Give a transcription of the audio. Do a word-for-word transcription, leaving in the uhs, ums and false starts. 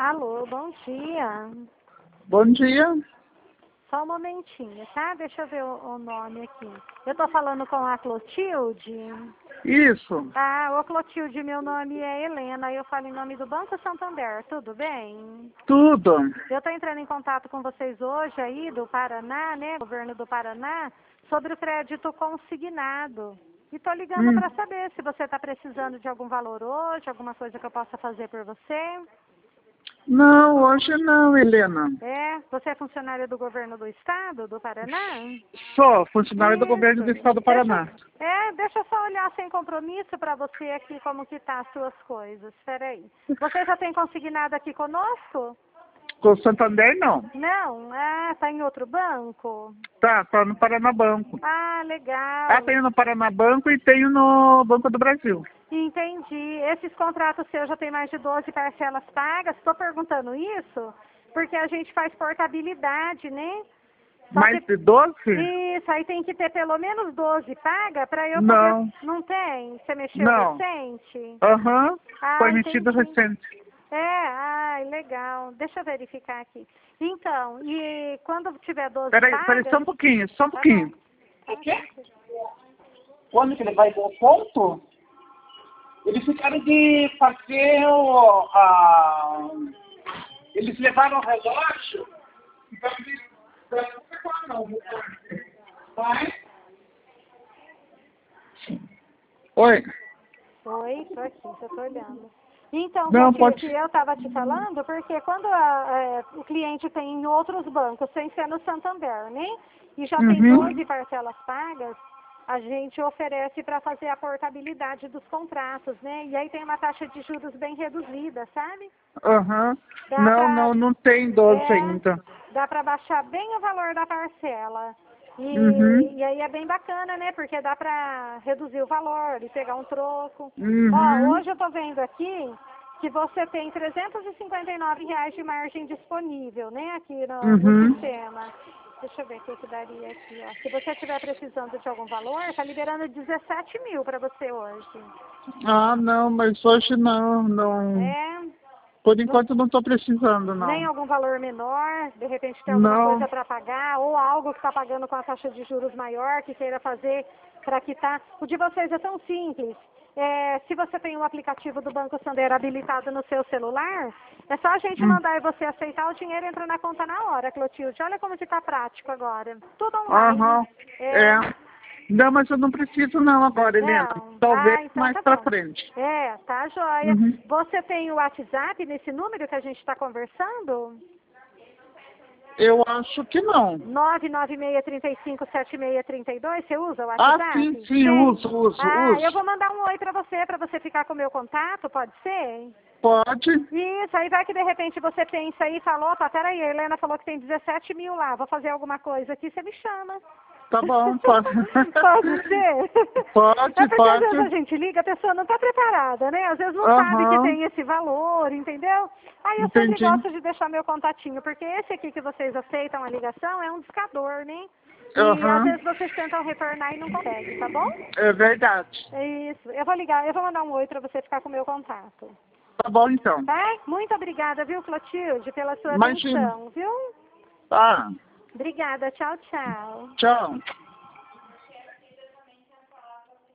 Alô, bom dia. Bom dia. Só um momentinho, tá? Deixa eu ver o, o nome aqui. Eu tô falando com a Clotilde? Isso. Ah, ô Clotilde, meu nome é Helena, eu falo em nome do Banco Santander, tudo bem? Tudo. Eu tô entrando em contato com vocês hoje aí do Paraná, né, governo do Paraná, sobre o crédito consignado. E tô ligando Hum. para saber se você tá precisando de algum valor hoje, alguma coisa que eu possa fazer por você. Não, hoje não, Helena. É, você é funcionária do governo do estado, do Paraná? Sou funcionário do governo do Isso. estado do Deixa, Paraná. é, deixa eu só olhar sem compromisso para você aqui como que tá as suas coisas. Espera aí. Você já tem consignado aqui conosco? Com o Santander, não. Não? Ah, tá em outro banco? Tá, tá no Paraná Banco. Ah, legal. Ah, tenho no Paraná Banco e tenho no Banco do Brasil. Entendi. Esses contratos seus já tem mais de doze parcelas pagas? Estou perguntando isso porque a gente faz portabilidade, né? Só Mais que- de doze? Isso, aí tem que ter pelo menos doze paga para eu Não. poder... Não tem? Você mexeu Não. recente? Aham. Ah, Foi emitido entendi. recente. É, ai, legal. Deixa eu verificar aqui. Então, e quando tiver doze Peraí, pagas... peraí, só um pouquinho, só um Tá pouquinho. bom. Tá, Quando que ele vai dar ponto? Eles ficaram de fazer o... A... Eles levaram o relógio. Então, eles... Não, vai. Oi. Oi, tô aqui, só tô olhando. Então, Não, Clotilde, pode... eu estava te falando porque quando a, é, o cliente tem em outros bancos, sem ser no Santander, né? E já tem Uhum. doze parcelas pagas, a gente oferece para fazer a portabilidade dos contratos, né? E aí tem uma taxa de juros bem reduzida, sabe? Aham. Dá Não, pra, não, não tem doze é, ainda. dá para baixar bem o valor da parcela. Uhum. E, e aí é bem bacana, né? Porque dá para reduzir o valor e pegar um troco. Ó, Uhum. hoje eu tô vendo aqui que você tem trezentos e cinquenta e nove reais de margem disponível, né? Aqui no, no Uhum. sistema. Deixa eu ver o que que daria aqui, ó. Se você estiver precisando de algum valor, tá liberando dezessete mil para você hoje. Ah, não, mas hoje não, não. É? Por Não, enquanto não estou precisando, nem não. algum valor menor, de repente tem alguma Não. coisa para pagar, ou algo que está pagando com a taxa de juros maior, que queira fazer para quitar. O de vocês é tão simples. É, se você tem um aplicativo do Banco Santander habilitado no seu celular, é só a gente Hum. mandar e você aceitar, o dinheiro entra na conta na hora, Clotilde. Olha como que está prático agora. Tudo online. Aham. É, É. Não, mas eu não preciso não agora, Helena. não. Talvez Ah, então mais tá pra bom. frente. É, tá joia. Uhum. Você tem o WhatsApp nesse número que a gente está conversando? Eu acho que não. nove nove seis, três cinco, sete seis três dois, você usa o Ah, WhatsApp? sim, sim, Tem? uso, uso, Ah, eu uso. vou mandar um oi pra você, pra você ficar com o meu contato, pode ser? Pode. Isso, aí vai que de repente você pensa aí e fala, opa, peraí, a Helena falou que tem dezessete mil lá, vou fazer alguma coisa aqui, você me chama. Tá bom, pode. Pode ser? Pode, É porque às vezes a pode. gente liga, a pessoa não está preparada, né? Às vezes não sabe que Aham. tem esse valor, entendeu? Aí eu sempre Entendi. gosto de deixar meu contatinho, porque esse aqui que vocês aceitam a ligação é um discador, né? E às Aham. vezes vocês tentam retornar e não conseguem, tá bom? É verdade. É isso. Eu vou ligar, eu vou mandar um oi para você ficar com o meu contato. Tá bom, então. Tá? Muito obrigada, viu, Clotilde, pela sua Imagina. atenção, viu? Tá. Obrigada. Tchau, tchau. Tchau.